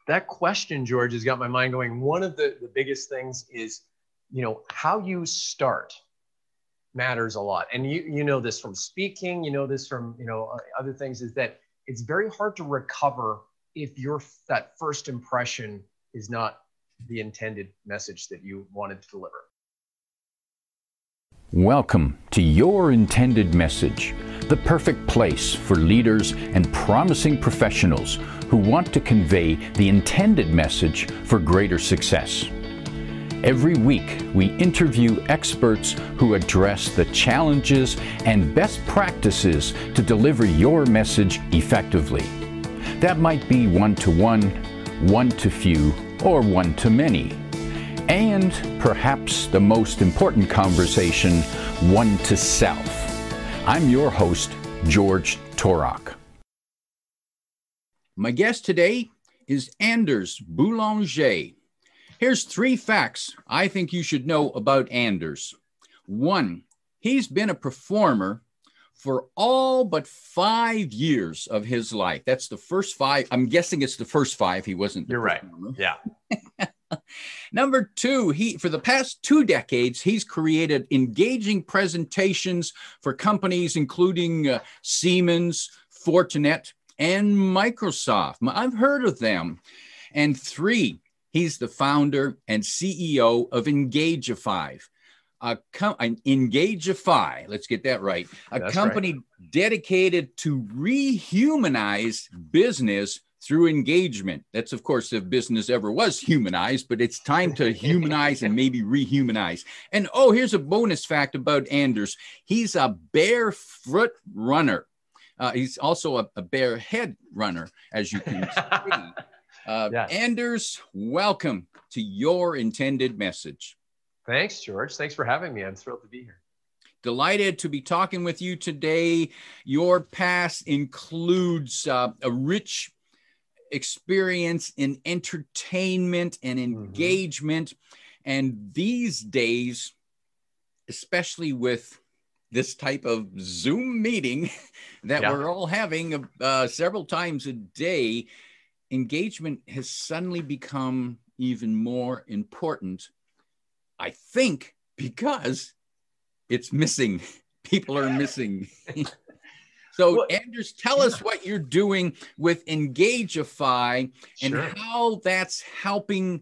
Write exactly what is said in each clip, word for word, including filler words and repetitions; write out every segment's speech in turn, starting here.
that question, George, has got my mind going. One of the, the biggest things is, you know, how you start matters a lot. And you, you know this from speaking, you know this from, you know, other things, is that it's very hard to recover if your that first impression is not the intended message that you wanted to deliver. Welcome to Your Intended Message, the perfect place for leaders and promising professionals who want to convey the intended message for greater success. Every week, we interview experts who address the challenges and best practices to deliver your message effectively. That might be one-to-one, one-to-few, or one-to-many. And perhaps the most important conversation, one-to-self. I'm your host, George Torok. My guest today is Anders Boulanger. Here's three facts I think you should know about Anders. One, he's been a performer for all but five years of his life. That's the first five. I'm guessing it's the first five. He wasn't. You're right. Yeah. Number two, he for the past two decades, he's created engaging presentations for companies including uh, Siemens, Fortinet, and Microsoft. I've heard of them. And three, he's the founder and C E O of Engagify. A com- Engagify, let's get that right. A That's company right. dedicated to rehumanize business through engagement. That's, of course, if business ever was humanized, but it's time to humanize and maybe rehumanize. And oh, here's a bonus fact about Anders. He's a barefoot runner. Uh, he's also a, a barehead runner, as you can see. Uh, yes. Anders, welcome to Your Intended Message. Thanks, George. Thanks for having me. I'm thrilled to be here. Delighted to be talking with you today. Your past includes uh, a rich experience in entertainment and engagement. Mm-hmm. And these days, especially with this type of Zoom meeting that yeah. we're all having uh, several times a day, engagement has suddenly become even more important, I think, because it's missing. People are missing. So, well, Anders, tell yeah. us what you're doing with Engagify and sure. how that's helping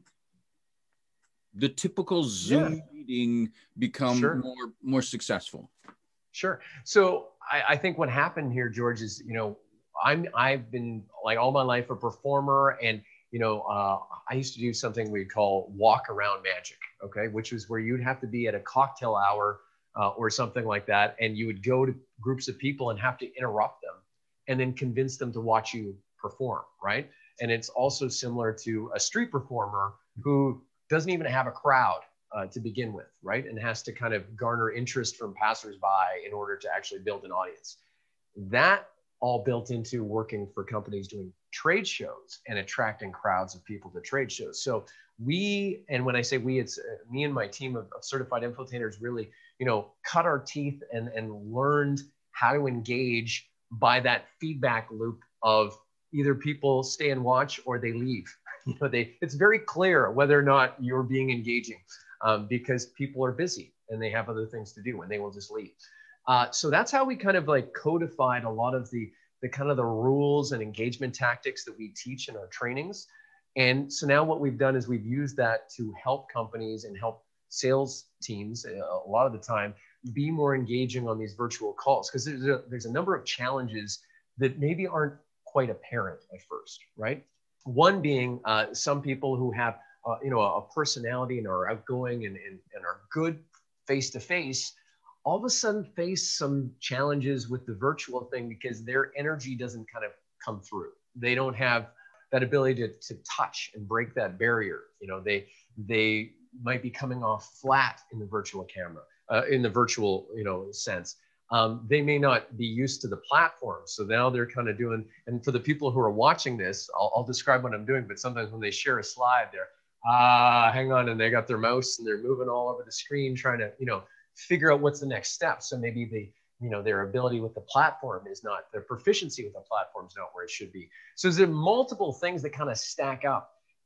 the typical Zoom yeah. meeting become sure. more, more successful. Sure. So I, I think what happened here, George, is, you know, I'm, I've been like all my life a performer, and, you know, uh, I used to do something we call walk around magic, okay, which was where you'd have to be at a cocktail hour uh, or something like that. And you would go to groups of people and have to interrupt them and then convince them to watch you perform, right? And it's also similar to a street performer who doesn't even have a crowd uh, to begin with, right? And has to kind of garner interest from passersby in order to actually build an audience. That all built into working for companies doing trade shows and attracting crowds of people to trade shows. So we, and when I say we, it's uh, me and my team of, of certified infotainers really, you know, cut our teeth and, and learned how to engage by that feedback loop of either people stay and watch or they leave. You know, they, it's very clear whether or not you're being engaging um, because people are busy and they have other things to do and they will just leave. Uh, so that's how we kind of like codified a lot of the, the kind of the rules and engagement tactics that we teach in our trainings. And so now what we've done is we've used that to help companies and help sales teams a lot of the time be more engaging on these virtual calls, because there's a, there's a number of challenges that maybe aren't quite apparent at first, right? One being uh, some people who have uh, you know, a personality and are outgoing and, and, and are good face-to-face, all of a sudden face some challenges with the virtual thing because their energy doesn't kind of come through. They don't have that ability to, to touch and break that barrier. You know, they, they might be coming off flat in the virtual camera, uh, in the virtual, you know, sense. Um, they may not be used to the platform. So now they're kind of doing, and for the people who are watching this, I'll, I'll describe what I'm doing, but sometimes when they share a slide, they're, ah, hang on, and they got their mouse and they're moving all over the screen trying to, you know, figure out what's the next step. So maybe the, you know, their ability with the platform is not, their proficiency with the platform is not where it should be. So there's multiple things that kind of stack up.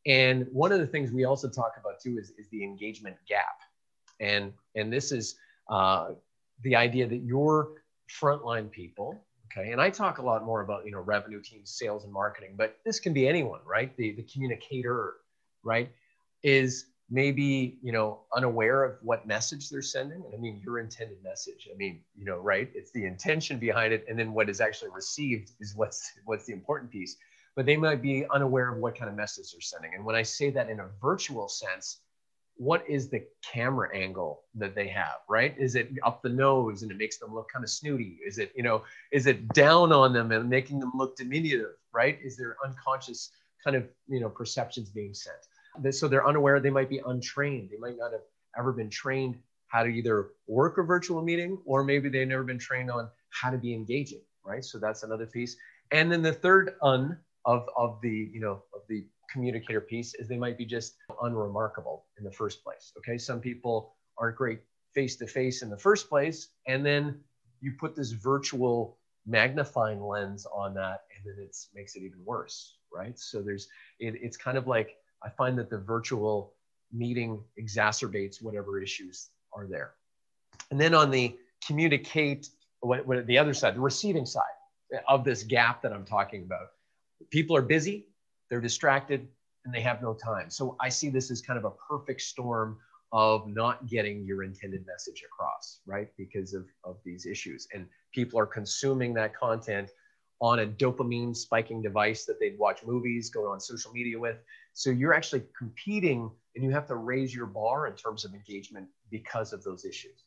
And one of the things we also talk about too is, is the engagement gap. And, and this is uh, the idea that your frontline people, okay, and I talk a lot more about, you know, revenue teams, sales and marketing, but this can be anyone, right? The, the communicator, right, is maybe, you know, unaware of what message they're sending. I mean, your intended message, I mean, you know, right, it's the intention behind it. And then what is actually received is what's, what's the important piece. But they might be unaware of what kind of message they're sending. And when I say that in a virtual sense, what is the camera angle that they have, right? Is it up the nose and it makes them look kind of snooty? Is it, you know, is it down on them and making them look diminutive, right? Is there unconscious kind of, you know, perceptions being sent? So they're unaware, they might be untrained. They might not have ever been trained how to either work a virtual meeting, or maybe they've never been trained on how to be engaging, right? So that's another piece. And then the third un of, of the, you know, of the communicator piece is they might be just unremarkable in the first place. Okay. Some people aren't great face to face in the first place. And then you put this virtual magnifying lens on that, and then it makes it even worse. Right. So there's, it, it's kind of like, I find that the virtual meeting exacerbates whatever issues are there. And then on the communicate, what, what the other side, the receiving side of this gap that I'm talking about, people are busy, they're distracted, and they have no time. So I see this as kind of a perfect storm of not getting your intended message across, right? Because of, of these issues. And people are consuming that content on a dopamine spiking device that they'd watch movies, go on social media with. So you're actually competing, and you have to raise your bar in terms of engagement because of those issues.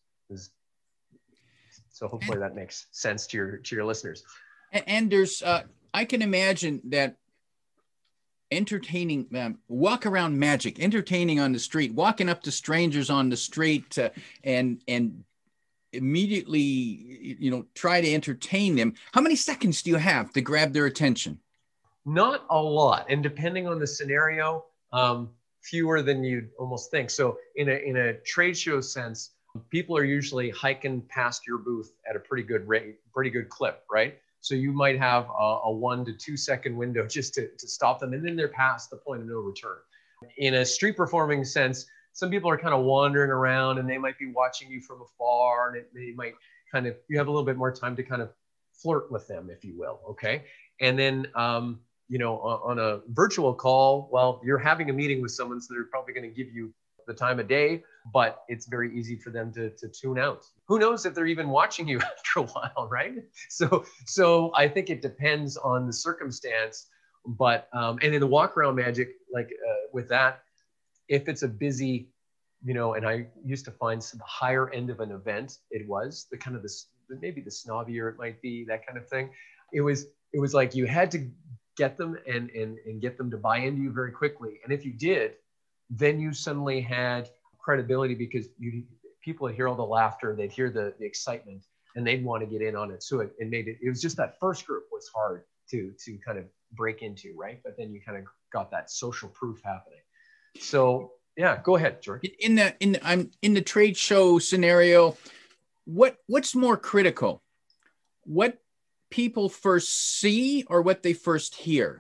So hopefully that makes sense to your, to your listeners. And, and there's, uh, I can imagine that entertaining, um, walk around magic, entertaining on the street, walking up to strangers on the street uh, and, and immediately, you know, try to entertain them. How many seconds do you have to grab their attention? Not a lot. And depending on the scenario, um, fewer than you'd almost think. So in a, in a trade show sense, people are usually hiking past your booth at a pretty good rate, pretty good clip, right? So you might have a, a one to two second window just to, to stop them, and then they're past the point of no return. In a street performing sense, some people are kind of wandering around and they might be watching you from afar, and it, they might kind of, you have a little bit more time to kind of flirt with them, if you will, okay? And then, um, you know, on a virtual call, well, you're having a meeting with someone, so they're probably going to give you the time of day, but it's very easy for them to, to tune out. Who knows if they're even watching you after a while, right? So, so I think it depends on the circumstance, but, um, and in the walk around magic, like uh, with that, if it's a busy, you know, and I used to find the higher end of an event, it was the kind of this, maybe the snobbier it might be, that kind of thing. It was, it was like you had to get them and, and, and get them to buy into you very quickly. And if you did, then you suddenly had credibility, because you people would hear all the laughter, they'd hear the, the excitement, and they'd want to get in on it. So it, it made it, it was just that first group was hard to, to kind of break into, right? But then you kind of got that social proof happening. So yeah, go ahead, George. In the, in the, I'm in the trade show scenario, what, what's more critical? What people first see or what they first hear?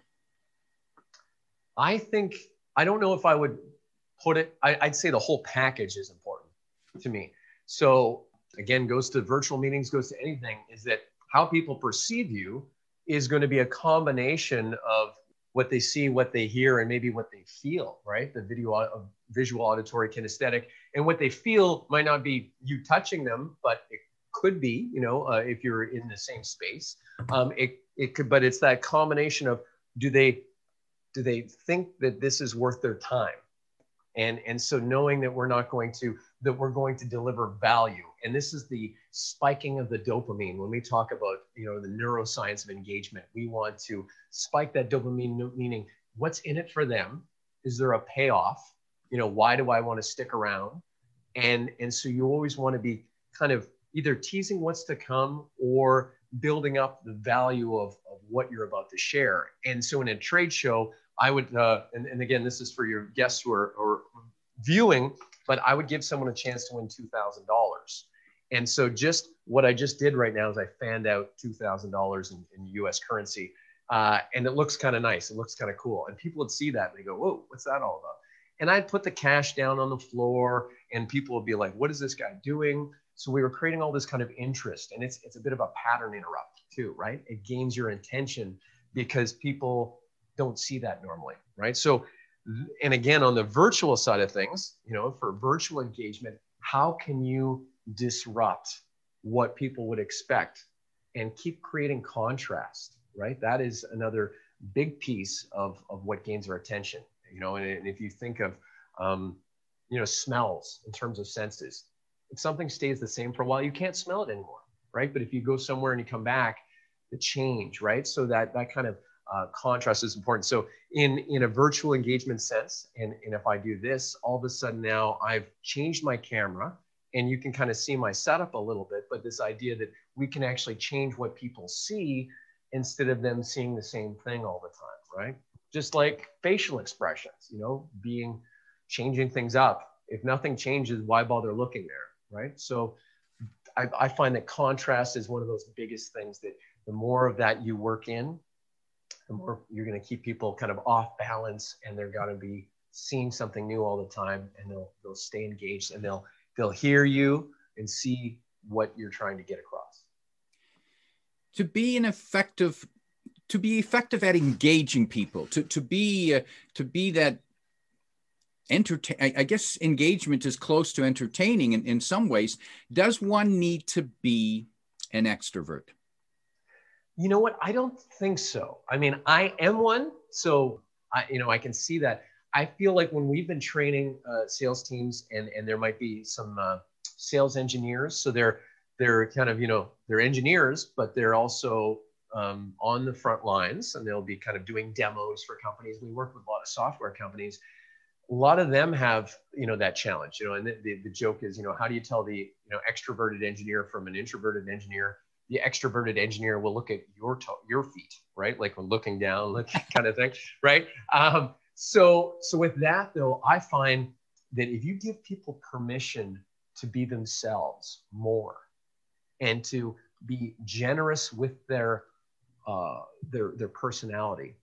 I think, I don't know if I would put it, I, I'd say the whole package is important to me. So again, goes to virtual meetings, goes to anything, is that how people perceive you is going to be a combination of what they see, what they hear, and maybe what they feel, right? The video, visual, auditory, kinesthetic, and what they feel might not be you touching them, but it could be, you know, uh, if you're in the same space, um, it, it could, but it's that combination of, do they, do they think that this is worth their time? And, and so knowing that we're not going to, that we're going to deliver value. And this is the spiking of the dopamine. When we talk about, you know, the neuroscience of engagement, we want to spike that dopamine, meaning what's in it for them? Is there a payoff? You know, why do I want to stick around? And, and so you always want to be kind of either teasing what's to come or building up the value of, of what you're about to share. And so in a trade show, I would, uh, and, and again, this is for your guests who are, are viewing, but I would give someone a chance to win two thousand dollars. And so just what I just did right now is I fanned out two thousand dollars in, in U S currency Uh, and it looks kind of nice. It looks kind of cool. And people would see that and they go, whoa, what's that all about? And I'd put the cash down on the floor and people would be like, what is this guy doing? So we were creating all this kind of interest, and it's, it's a bit of a pattern interrupt too, right? It gains your attention because people don't see that normally, right? So, and again, on the virtual side of things, you know, for virtual engagement, how can you disrupt what people would expect and keep creating contrast, right? That is another big piece of, of what gains our attention, you know, and, and if you think of, um, you know, smells in terms of senses, if something stays the same for a while, you can't smell it anymore, right? But if you go somewhere and you come back, the change, right? So that, that kind of uh, contrast is important. So in, in a virtual engagement sense, and, and if I do this, all of a sudden now I've changed my camera and you can kind of see my setup a little bit, but this idea that we can actually change what people see instead of them seeing the same thing all the time, right? Just like facial expressions, you know, being, changing things up. If nothing changes, why bother looking there, right? So I, I find that contrast is one of those biggest things that the more of that you work in, the more you're going to keep people kind of off balance, and they're going to be seeing something new all the time, and they'll, they'll stay engaged, and they'll, they'll hear you and see what you're trying to get across. To be an effective, to be effective at engaging people, to, to be, uh, to be that entertain, I, I guess engagement is close to entertaining in, in some ways. Does one need to be an extrovert? You know what? I don't think so. I mean, I am one, so I, you know, I can see that. I feel like when we've been training uh, sales teams, and and there might be some uh, sales engineers, so they're they're kind of, you know, they're engineers, but they're also um, on the front lines, and they'll be kind of doing demos for companies. We work with a lot of software companies. A lot of them have, you know, that challenge, you know, and the, the, the joke is, you know, how do you tell the, you know, extroverted engineer from an introverted engineer? The extroverted engineer will look at your toe, your feet, right? Like we're looking down, looking kind of thing, right? Um, so, so with that though, I find that if you give people permission to be themselves more and to be generous with their, uh, their, their personality,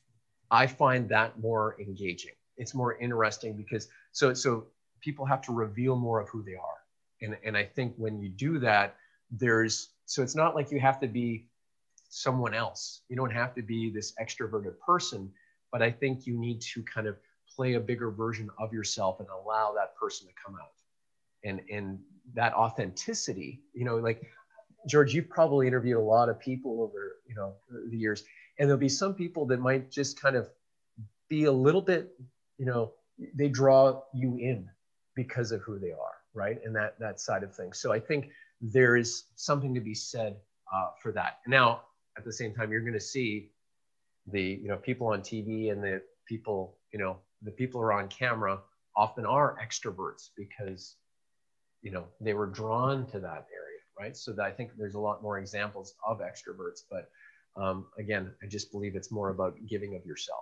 I find that more engaging. It's more interesting because so, so people have to reveal more of who they are. And, and I think when you do that, there's, so it's not like you have to be someone else. You don't have to be this extroverted person, but I think you need to kind of play a bigger version of yourself and allow that person to come out. And, and that authenticity, you know, like George, you've probably interviewed a lot of people over, you know, the years, and there'll be some people that might just kind of be a little bit, you know, they draw you in because of who they are, right? And that, that side of things. So I think there is something to be said uh, for that. Now, at the same time, you're going to see the, you know, people on T V and the people, you know, the people who are on camera often are extroverts because, you know, they were drawn to that area, right? So that I think there's a lot more examples of extroverts, but um, again, I just believe it's more about giving of yourself.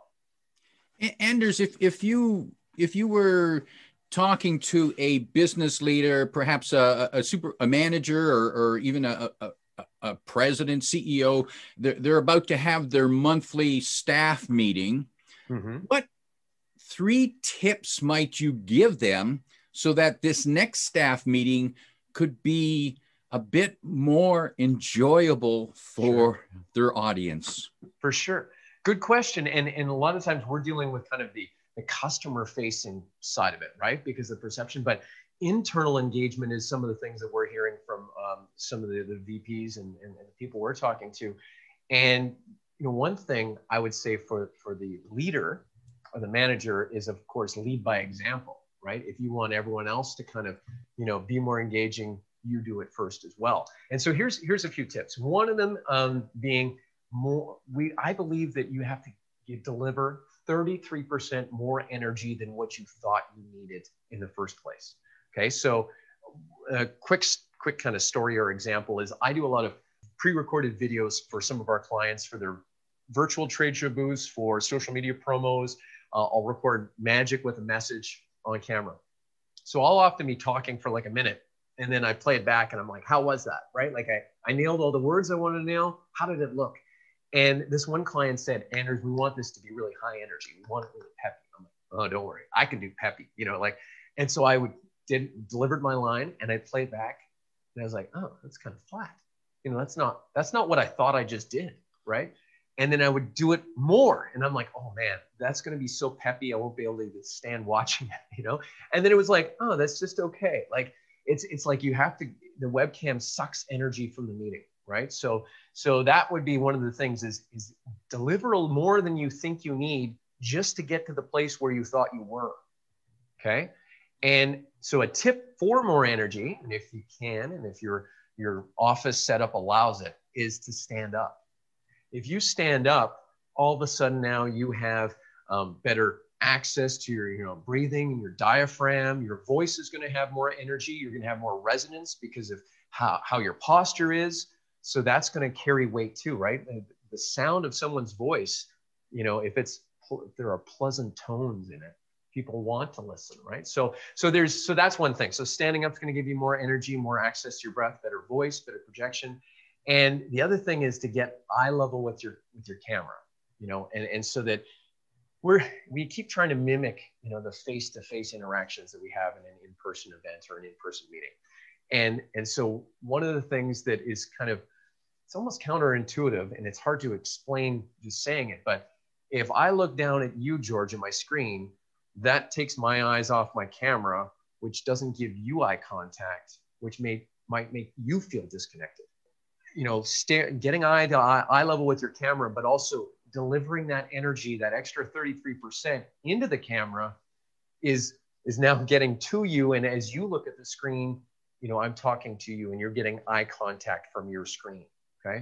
Anders, if, if you, if you were talking to a business leader, perhaps a, a super, a manager, or, or even a, a, a president, C E O, they're, they're about to have their monthly staff meeting. Mm-hmm. What three tips might you give them so that this next staff meeting could be a bit more enjoyable for sure. their audience? For sure. Good question. And, and a lot of times we're dealing with kind of the, the customer facing side of it, right? Because of perception, but internal engagement is some of the things that we're hearing from um, some of the, the V Ps and, and, and the people we're talking to. And, you know, one thing I would say for, for the leader or the manager is, of course, lead by example, right? If you want everyone else to kind of, you know, be more engaging, you do it first as well. And so here's, here's a few tips. One of them um, being more, we, I believe that you have to you deliver thirty-three percent more energy than what you thought you needed in the first place. Okay. So a quick, quick kind of story or example is I do a lot of pre-recorded videos for some of our clients for their virtual trade show booths, for social media promos. Uh, I'll record magic with a message on camera. So I'll often be talking for like a minute and then I play it back and I'm like, how was that? Right? Like I, I nailed all the words I wanted to nail. How did it look? And this one client said, Anders, we want this to be really high energy. We want it really peppy. I'm like, oh, don't worry. I can do peppy, you know, like, and so I would did delivered my line and I'd play it back. And I was like, oh, that's kind of flat. You know, that's not, that's not what I thought I just did. Right. And then I would do it more. And I'm like, oh man, that's going to be so peppy. I won't be able to stand watching it, you know? And then it was like, oh, that's just okay. Like, it's, it's like you have to, the webcam sucks energy from the meeting. Right. So, so that would be one of the things is, is deliver more than you think you need just to get to the place where you thought you were. Okay. And so a tip for more energy, and if you can, and if your, your office setup allows it, is to stand up. If you stand up, all of a sudden now you have um, better access to your, you know, breathing and your diaphragm. Your voice is going to have more energy. You're going to have more resonance because of how, how your posture is. So that's going to carry weight too, right? And the sound of someone's voice, you know, if it's, if there are pleasant tones in it, people want to listen, right? So, so there's, so that's one thing. So standing up is going to give you more energy, more access to your breath, better voice, better projection. And the other thing is to get eye level with your, with your camera, you know, and, and so that we're, we keep trying to mimic, you know, the face-to-face interactions that we have in an in-person event or an in-person meeting. And, and so one of the things that is kind of, it's almost counterintuitive and it's hard to explain just saying it, but if I look down at you, George, at my screen, that takes my eyes off my camera, which doesn't give you eye contact, which may, might make you feel disconnected. You know, stare, getting eye to eye, eye level with your camera, but also delivering that energy, that extra thirty-three percent into the camera is, is now getting to you. And as you look at the screen, you know, I'm talking to you and you're getting eye contact from your screen. Okay.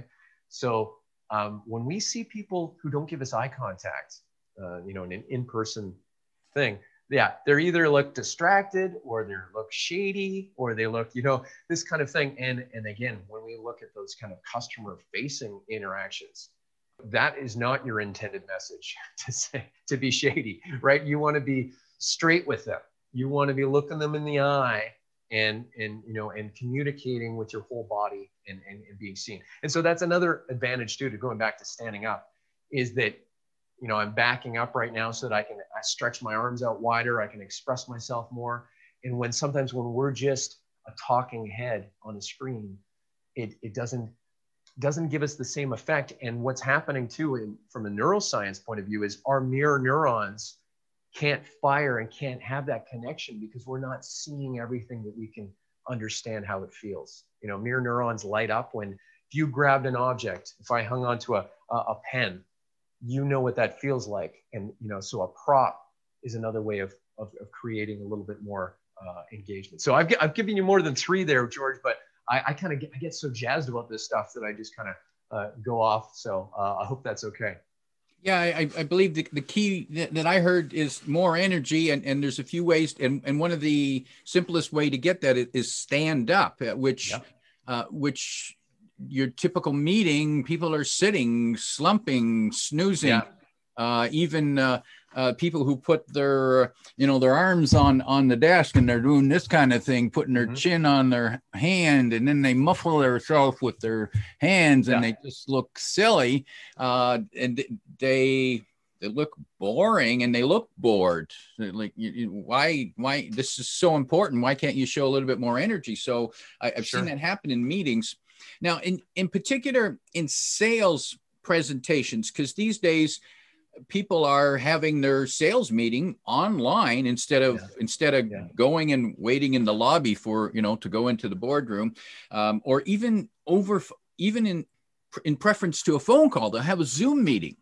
So um, when we see people who don't give us eye contact, uh, you know, in an in-person thing, yeah, they're either look distracted or they look shady or they look, you know, this kind of thing. And, and again, when we look at those kind of customer facing interactions, that is not your intended message to say, to be shady, right? You want to be straight with them. You want to be looking them in the eye and, and, you know, and communicating with your whole body and, and, and being seen. And so that's another advantage too, to going back to standing up, is that, you know, I'm backing up right now so that I can I stretch my arms out wider. I can express myself more. And when sometimes when we're just a talking head on a screen, it, it doesn't, doesn't give us the same effect. And what's happening too, in, from a neuroscience point of view, is our mirror neurons can't fire and can't have that connection because we're not seeing everything that we can understand how it feels. You know, mirror neurons light up when if you grabbed an object, if I hung onto a, a, a pen, you know what that feels like. And, you know, so a prop is another way of, of, of creating a little bit more uh, engagement. So I've, I've given you more than three there, George, but I, I kind of get, I get so jazzed about this stuff that I just kind of uh, go off. So uh, I hope that's okay. Yeah, I, I believe the, the key that, that I heard is more energy, and, and there's a few ways, and, and one of the simplest way to get that is stand up, which, yep. uh, which your typical meeting, people are sitting, slumping, snoozing, yeah. uh, even uh, uh, people who put their, you know, their arms on, on the desk and they're doing this kind of thing, putting their mm-hmm. chin on their hand, and then they muffle themselves with their hands and yeah. they just look silly. Uh, and they, they look boring and they look bored. Like, you, you, why, why, this is so important. Why can't you show a little bit more energy? So I, I've sure. seen that happen in meetings. Now, in, in particular, in sales presentations, because these days people are having their sales meeting online instead of yeah. instead of yeah. going and waiting in the lobby for, you know, to go into the boardroom, um, or even over, even in in preference to a phone call, they'll have a Zoom meeting.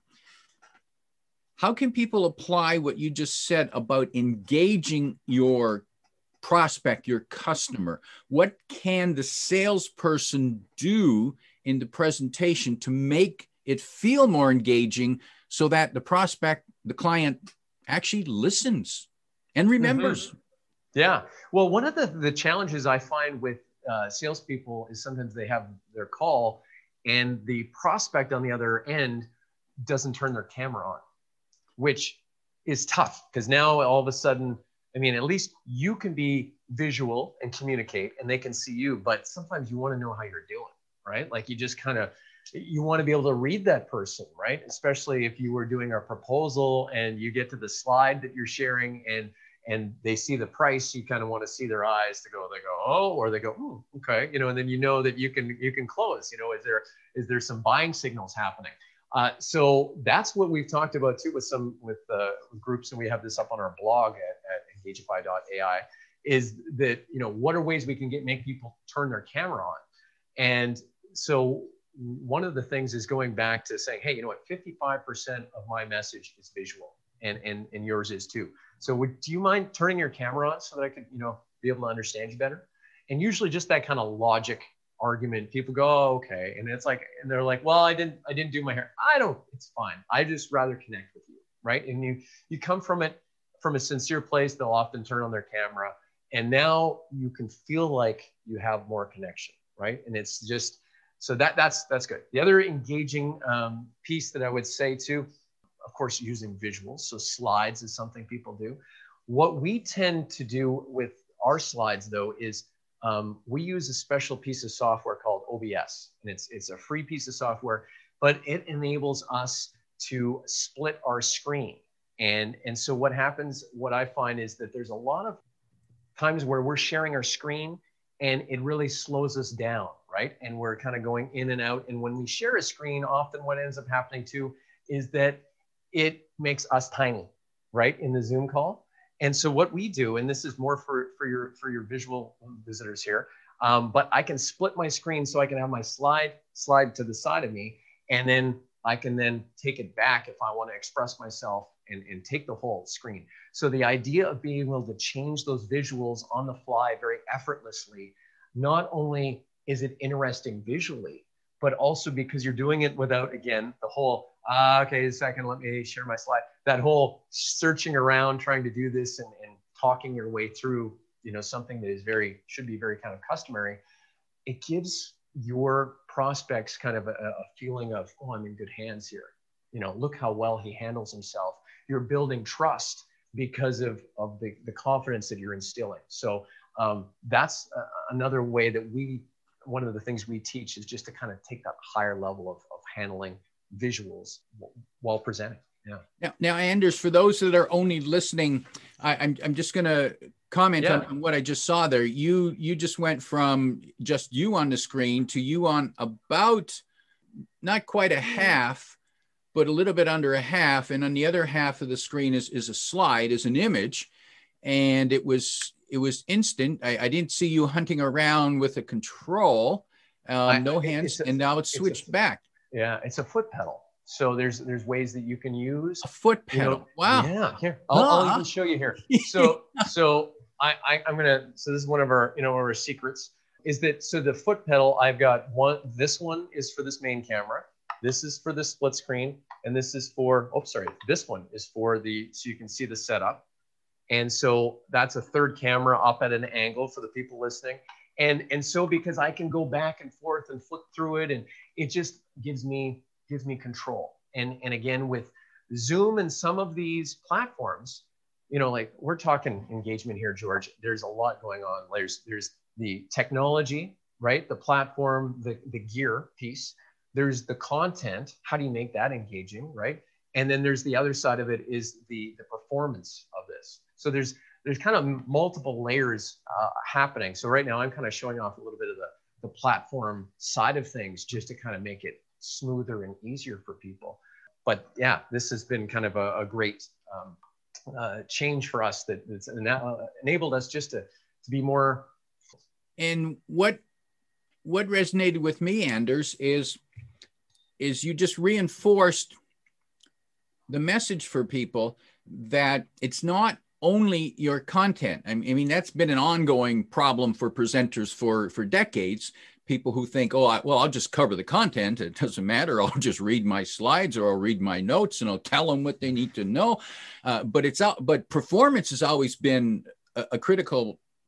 How can people apply what you just said about engaging your prospect, your customer? What can the salesperson do in the presentation to make it feel more engaging so that the prospect, the client, actually listens and remembers? Mm-hmm. Yeah. Well, one of the, the challenges I find with uh, salespeople is sometimes they have their call and the prospect on the other end doesn't turn their camera on, which is tough because now all of a sudden, I mean, at least you can be visual and communicate and they can see you, but sometimes you want to know how you're doing, right? Like you just kind of, you want to be able to read that person, right? Especially if you were doing a proposal and you get to the slide that you're sharing and and they see the price, you kind of want to see their eyes to go, they go, oh, or they go, hmm, okay, you know, and then you know that you can you can close. You know, is there is there some buying signals happening? Uh, so that's what we've talked about too with some with uh, groups, and we have this up on our blog at, at engagify dot A I. Is that, you know, what are ways we can get make people turn their camera on? And so one of the things is going back to saying, hey, you know what, fifty-five percent of my message is visual, and and and yours is too. So would, do you mind turning your camera on so that I could, you know, be able to understand you better? And usually just that kind of logic argument, people go, oh, okay. And it's like, and they're like, well, I didn't, I didn't do my hair. I don't, it's fine. I just rather connect with you, right? And you, you come from it from a sincere place, they'll often turn on their camera. And now you can feel like you have more connection, right? And it's just, so that that's, that's good. The other engaging um, piece that I would say too, of course, using visuals. So slides is something people do. What we tend to do with our slides though, is um, we use a special piece of software called O B S, and it's, it's a free piece of software, but it enables us to split our screen. And, and so what happens, what I find is that there's a lot of times where we're sharing our screen and it really slows us down, right? And we're kind of going in and out. And when we share a screen, often what ends up happening too is that it makes us tiny, right, in the Zoom call. And so what we do, and this is more for, for, your, for your visual visitors here, um, but I can split my screen so I can have my slide slide to the side of me, and then I can then take it back if I want to express myself and, and take the whole screen. So the idea of being able to change those visuals on the fly very effortlessly, not only is it interesting visually, but also because you're doing it without, again, the whole, uh, okay, a second, let me share my slide. That whole searching around, trying to do this and, and talking your way through, you know, something that is very, should be very kind of customary. It gives your prospects kind of a, a feeling of, oh, I'm in good hands here. You know, look how well he handles himself. You're building trust because of, of the, the confidence that you're instilling. So um, that's uh, another way that we, one of the things we teach is just to kind of take that higher level of, of handling visuals while presenting. Yeah. Now, now, Anders, for those that are only listening, I, I'm, I'm just going to comment yeah. on, on what I just saw there. You, you just went from just you on the screen to you on about not quite a half, but a little bit under a half. And on the other half of the screen is, is a slide, is an image. And it was, it was instant. I, I didn't see you hunting around with a control, um, I, no hands, a, and now it's switched it's a, back. Yeah, it's a foot pedal. So there's there's ways that you can use a foot pedal. You know, wow. Yeah. Here, I'll, huh. I'll even show you here. So so I, I I'm gonna. So this is one of our you know one of our secrets is that so the foot pedal I've got one. This one is for this main camera. This is for the split screen, and this is for oh sorry. This one is for the so you can see the setup. And so that's a third camera up at an angle for the people listening. And, and so because I can go back and forth and flip through it, and it just gives me, gives me control. And, and again, with Zoom and some of these platforms, you know, like we're talking engagement here, George, there's a lot going on. There's, there's the technology, right? The platform, the, the gear piece. There's the content. How do you make that engaging, right? And then there's the other side of it is the, the performance of this. So there's there's kind of multiple layers uh, happening. So right now I'm kind of showing off a little bit of the, the platform side of things just to kind of make it smoother and easier for people. But yeah, this has been kind of a, a great um, uh, change for us that, that's enabled us just to, to be more. And what what resonated with me, Anders, is, is you just reinforced the message for people that it's not only your content. I mean, that's been an ongoing problem for presenters for, for decades. People who think, oh, I, well, I'll just cover the content. It doesn't matter. I'll just read my slides or I'll read my notes and I'll tell them what they need to know. Uh, but it's out, but performance has always been a, a critical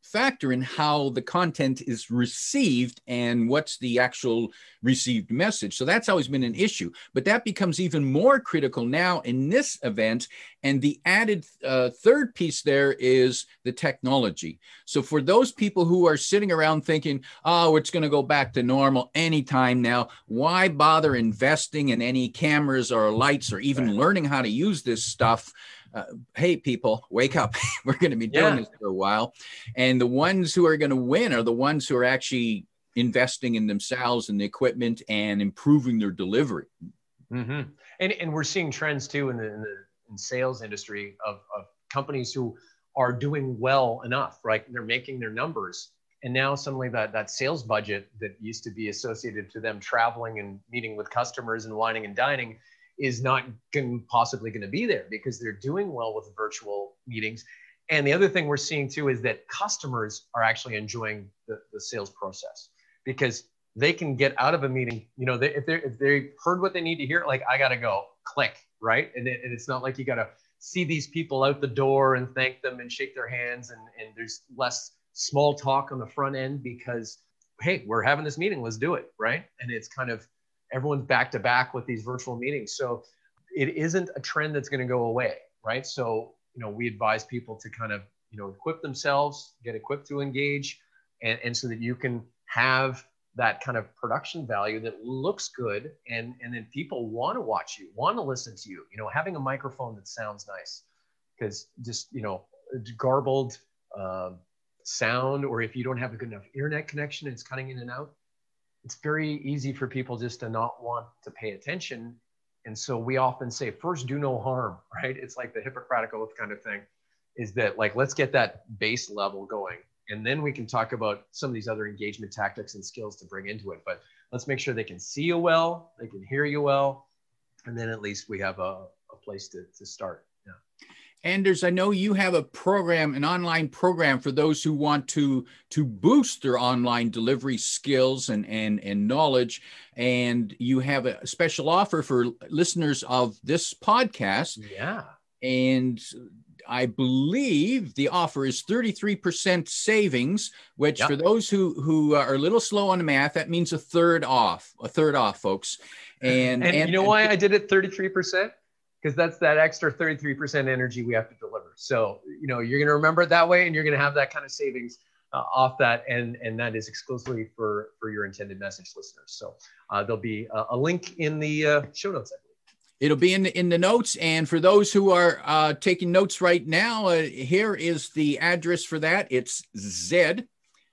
factor in how the content is received and what's the actual received message. So that's always been an issue, but that becomes even more critical now in this event. And the added uh, third piece there is the technology. So for those people who are sitting around thinking, oh, it's going to go back to normal anytime now, why bother investing in any cameras or lights or even right. learning how to use this stuff? Uh, hey, people, wake up. We're going to be doing yeah. this for a while. And the ones who are going to win are the ones who are actually investing in themselves and the equipment and improving their delivery. Mm-hmm. And, and we're seeing trends too in the, in the in sales industry of, of companies who are doing well enough, right? They're making their numbers. And now suddenly that, that sales budget that used to be associated to them traveling and meeting with customers and wining and dining is not going, possibly going to be there because they're doing well with virtual meetings. And the other thing we're seeing too is that customers are actually enjoying the, the sales process because they can get out of a meeting, you know, they, if they if they heard what they need to hear, like I got to go, click, right? And, it, and it's not like you got to see these people out the door and thank them and shake their hands. And, and there's less small talk on the front end because, hey, we're having this meeting, let's do it, right? And it's kind of, everyone's back to back with these virtual meetings. So it isn't a trend that's going to go away, right? So, you know, we advise people to kind of, you know, equip themselves, get equipped to engage, and, and so that you can have that kind of production value that looks good. And, and then people want to watch you, want to listen to you, you know, having a microphone that sounds nice, because just, you know, garbled uh, sound, or if you don't have a good enough internet connection, it's cutting in and out. It's very easy for people just to not want to pay attention. And so we often say, first, do no harm, right? It's like the Hippocratic Oath kind of thing, is that like, let's get that base level going. And then we can talk about some of these other engagement tactics and skills to bring into it. But let's make sure they can see you well, they can hear you well. And then at least we have a, a place to, to start. Yeah. Anders, I know you have a program, an online program for those who want to, to boost their online delivery skills and, and, and knowledge. And you have a special offer for listeners of this podcast. Yeah. And I believe the offer is thirty-three percent savings, which yep. for those who, who are a little slow on the math, that means a third off, a third off, folks. And, and, and you know and, why I did it thirty-three percent? Because that's that extra thirty-three percent energy we have to deliver. So, you know, you're going to remember it that way, and you're going to have that kind of savings uh, off that. And, and that is exclusively for, for your intended message listeners. So uh, there'll be a, a link in the uh, show notes, I believe. It'll be in the, in the notes. And for those who are uh, taking notes right now, uh, here is the address for that. It's Z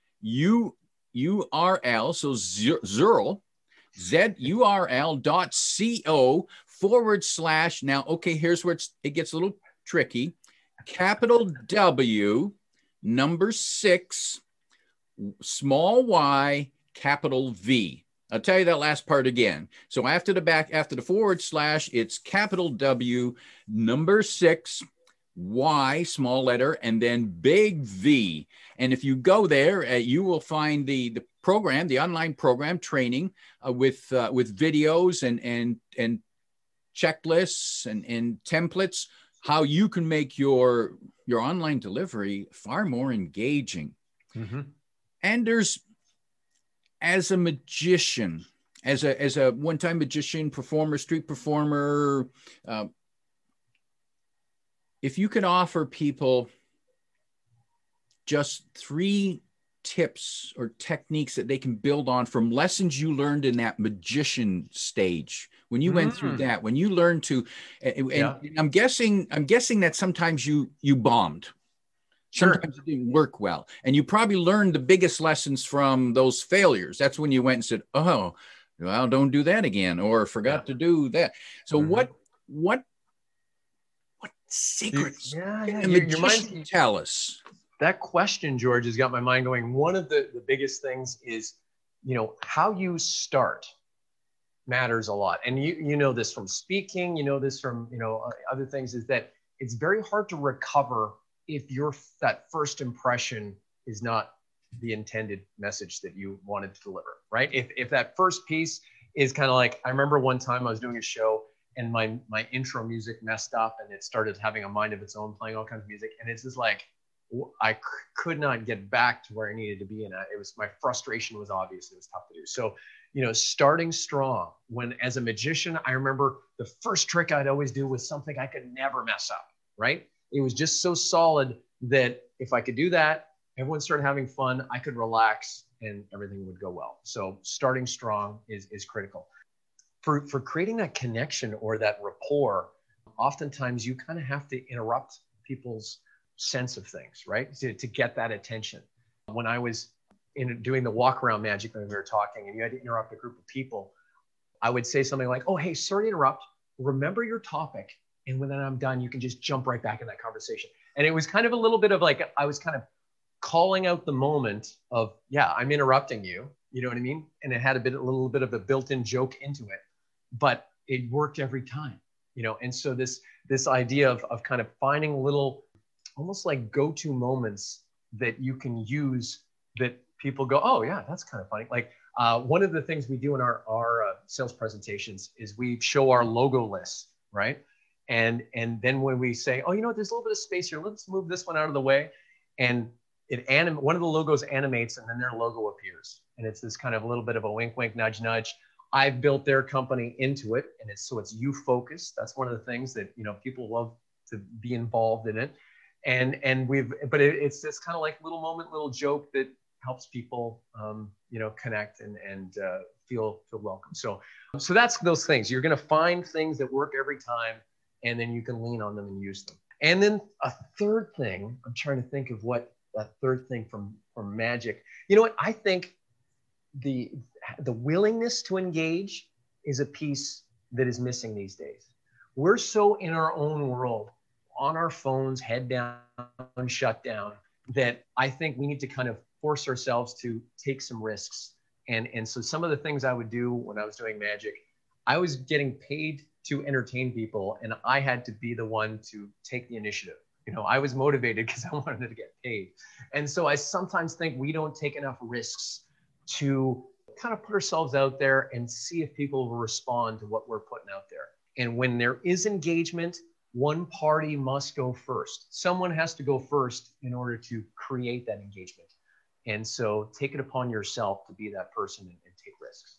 U U R L. So Zurl, Z U R L dot C O forward slash. Now, okay, here's where it's, it gets a little tricky. Capital W, number six, small y, capital V. I'll tell you that last part again. So after the back, after the forward slash, it's capital W, number six, Y, small letter, and then big V. And if you go there, uh, you will find the, the program, the online program training uh, with uh, with videos and and and checklists and, and templates, how you can make your your online delivery far more engaging. Mm-hmm. And there's, as a magician, as a as a one-time magician, performer, street performer, uh, if you could offer people just three tips or techniques that they can build on from lessons you learned in that magician stage, when you mm. went through that, when you learned to, and, yeah. and I'm guessing, I'm guessing that sometimes you you bombed. Sure. Sometimes it didn't work well. And you probably learned the biggest lessons from those failures. That's when you went and said, oh, well, don't do that again, or forgot yeah. to do that. So mm-hmm. what, what, what secrets yeah, yeah. can Your, the your mind tell us? That question, George, has got my mind going. One of the, the biggest things is, you know, how you start matters a lot. And you, you know this from speaking, you know this from, you know, other things, is that it's very hard to recover if your that first impression is not the intended message that you wanted to deliver, right? If, if that first piece is kind of like, I remember one time I was doing a show and my, my intro music messed up and it started having a mind of its own, playing all kinds of music. And it's just like, I c- could not get back to where I needed to be. And I, it was, my frustration was obvious. It was tough to do. So, you know, starting strong. When as a magician, I remember the first trick I'd always do was something I could never mess up, right? It was just so solid that if I could do that, everyone started having fun, I could relax and everything would go well. So starting strong is, is critical. For, for creating that connection or that rapport, oftentimes you kind of have to interrupt people's sense of things, right? To, to get that attention. When I was in doing the walk around magic, when we were talking and you had to interrupt a group of people, I would say something like, oh, hey, sorry to interrupt. Remember your topic. And when I'm done, you can just jump right back in that conversation. And it was kind of a little bit of like, I was kind of calling out the moment of, yeah, I'm interrupting you. You know what I mean? And it had a bit, a little bit of a built-in joke into it, but it worked every time, you know? And so this, this idea of, of kind of finding little, almost like go-to moments that you can use that people go, oh yeah, that's kind of funny. Like uh, one of the things we do in our, our uh, sales presentations is we show our logo list, right? And, and then when we say, oh, you know what, there's a little bit of space here, let's move this one out of the way. And it anim- one of the logos animates and then their logo appears. And it's this kind of a little bit of a wink, wink, nudge, nudge. I've built their company into it. And it's, so it's you focused. That's one of the things that, you know, people love to be involved in it. And, and we've, but it, it's this kind of like little moment, little joke that helps people, um, you know, connect and, and uh, feel, feel welcome. So, so that's those things. You're going to find things that work every time, and then you can lean on them and use them. And then a third thing, I'm trying to think of what a third thing from, from magic. You know what? I think the, the willingness to engage is a piece that is missing these days. We're so in our own world, on our phones, head down, shut down, that I think we need to kind of force ourselves to take some risks. And, and so some of the things I would do when I was doing magic, I was getting paid to entertain people, and I had to be the one to take the initiative. You know, I was motivated because I wanted to get paid. And so I sometimes think we don't take enough risks to kind of put ourselves out there and see if people will respond to what we're putting out there. And when there is engagement, one party must go first. Someone has to go first in order to create that engagement. And so take it upon yourself to be that person and, and take risks.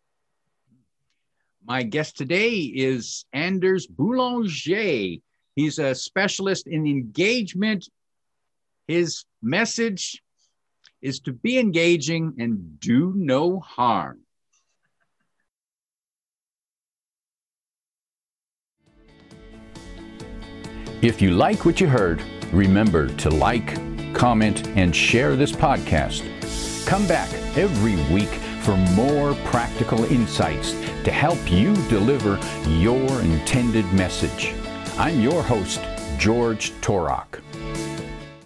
My guest today is Anders Boulanger. He's a specialist in engagement. His message is to be engaging and do no harm. If you like what you heard, remember to like, comment, and share this podcast. Come back every week for more practical insights to help you deliver your intended message. I'm your host, George Torok.